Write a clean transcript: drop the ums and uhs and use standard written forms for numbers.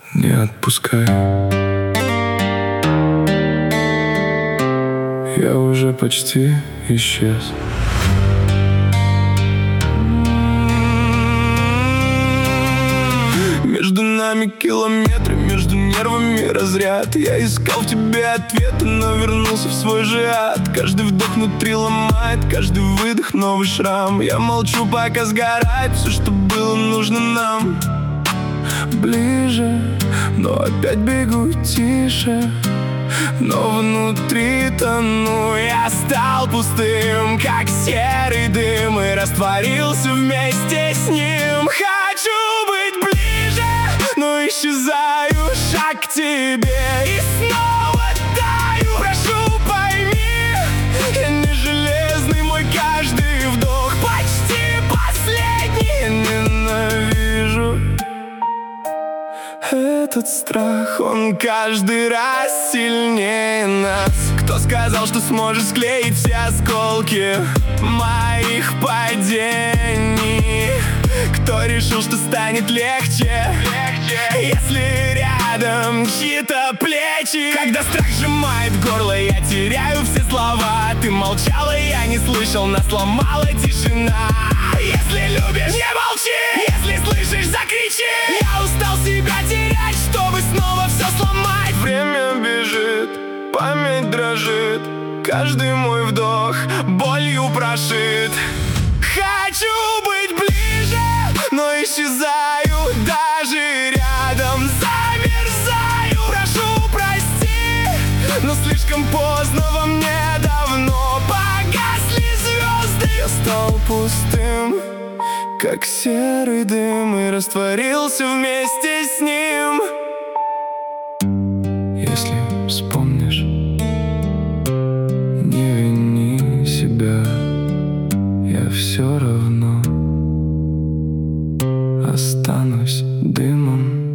не отпускай. Я уже почти исчез. Между нами километры, между нервами разряд. Я искал в тебе ответы, но вернулся в свой же ад. Каждый вдох внутри ломает, каждый выдох новый шрам. Я молчу, пока сгорает все, что было нужно нам. Ближе, но опять бегу тише, но внутри тону. Я стал пустым, как серый дым, и растворился вместе с ним. Хочу быть ближе, но исчезаю. Шаг к тебе и снова таю. Прошу, пойми, я не железный, мой каждый вдох почти последний. Я ненавижу этот страх, он каждый раз сильнее нас. Кто сказал, что сможешь склеить все осколки моих падений? Кто решил, что станет легче, если рядом чьи-то плечи? Когда страх сжимает горло, я теряю все слова. Ты молчала, я не слышал, нас сломала тишина. Если любишь, не молчи, если слышишь, закричи. Я устал себя терять, чтобы снова все сломать. Время бежит, память дрожит, каждый мой вдох болью прошит. Хочу быть ближе, но исчезаю, даже рядом замерзаю. Прошу, прости, но слишком поздно, во мне давно погасли звезды. Я стал пустым, как серый дым, и растворился вместе с ним. Если вспомнишь, не вини себя, я все равно останусь дымом.